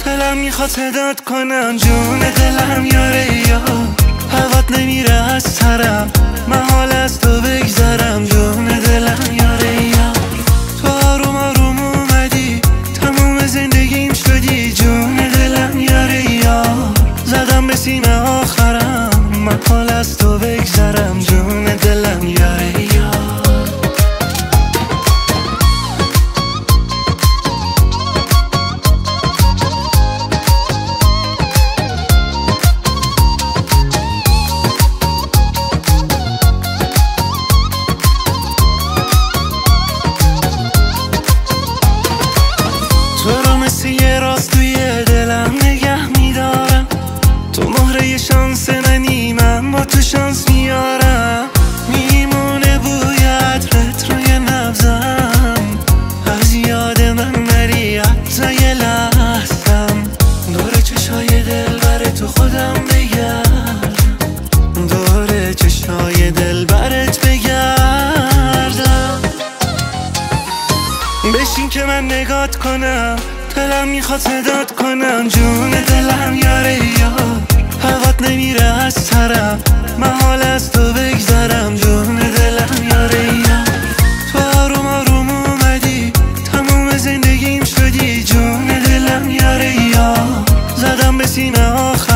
دلم میخواد صدات کنم جون دلم یاره یا هوات نمیره از سرم محال از تو بگذرم جون دلم یاره یا تو آروم آروم اومدی تموم زندگیم شدی جون دلم یاره یا زدم به سینه آخرم محال از تو بگذرم جون دلم یاره یا تو رو مثل یه راست توی دلم نگه میدارم تو مهره شانس منی من با تو شانس میارم میمونه بوی عطرت روی نبضم از یاد من نری حتی یه لحظم دور چشای دل بره تو خودم بگردم دور چشای دل برت بگردم بشین که من نگات کنم دلم میخواد صدات کنم جون دلم یاره یا هوات نمیره از سرم محال از تو بگذرم جون دلم یاره یا تو آروم آروم اومدی تموم زندگیم شدی جون دلم یاره یا زدم به سینه آخر